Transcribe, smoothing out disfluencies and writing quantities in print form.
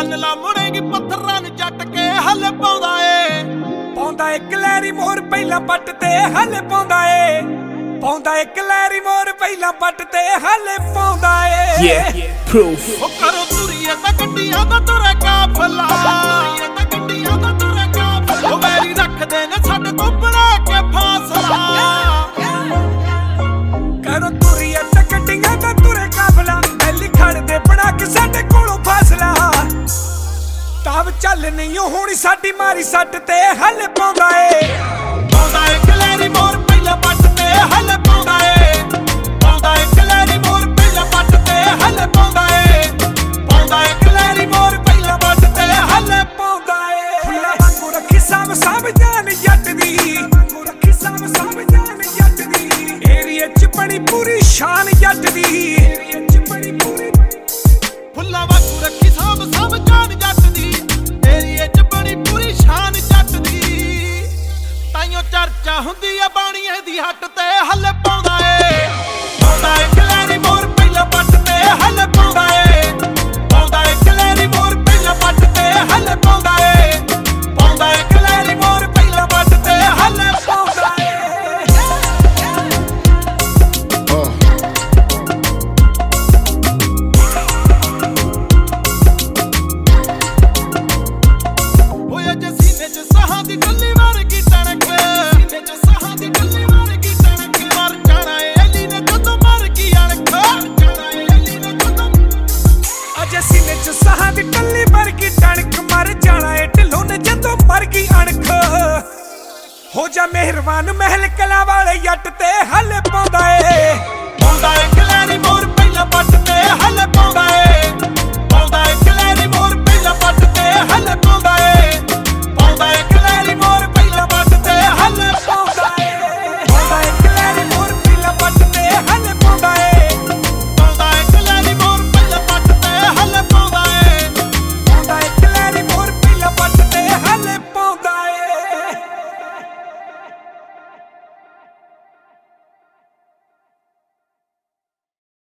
ला मुड़ेगी पत्थरां नूं जट के हल पाउंदा ए। पाउंदा एक लहरी मोर पहला पट ते हल पाउंदा ए। पाउंदा एक लहरी मोर पहला पट ते हल पाउंदा ए। Yeah, proof। ओ करो तुरिए तां गड्डियां दा तुरे काफला, तुरिए तां गड्डियां दा तुरे काफला। ओ वैरी रखदे ने साडे तों बना के फासला। करो तुरिए तां गड्डियां दा तुरे काफला, बैली खड़दे बना के साडे कोलों फासला। ताव चल नहीं होनी साडी मारी सट ते हल पाउंदा ए। पाउंदा एक लहरी मोर पहला पट ते हल पाउंदा ए। पाउंदा एक लहरी मोर पहला पट ते हल पाउंदा ए। पाउंदा एक लहरी मोर पहला पट ते हल पाउंदा ए। फुल्ला वांगू रखी साम साम जान जट दी, वांगू रखी साम साम जान जट दी। एरिया च बड़ी पूरी शान जट दी, एरिया च बड़ी पूरी। फुल्ला वांगू रखी साम साम जान जट दी, एरिया च बड़ी पूरी शान जट दी। ताइयों चर्चा हुंदी आ बाणीए दी हट ते हल पाउंदा ए। पाउंदा एक लहरी मोर पहला पट ते हल पाउंदा ए। पाउंदा एक लहरी मोर पहला पट ते हल पाउंदा ए। पाउंदा एक लहरी मोर पहला पट ते हल पाउंदा ए। ओए जे सीने च साहां दी गल्ली वर्गी टणक, सीने च साहां दी गल्ली वर्गी टणक। मर जाना ए अली ने जदों मर गई अणख, जाना ए अली ने जदों। अजे सीने च साहां दी टल्ली वर्गी टणक, मर जाना ए ढिल्लों ने जदों मर गई अणख। हो जा मेहरबान महल कला वाले जट ते हल पाउंदा ए। पाउंदा एक लहरी मोर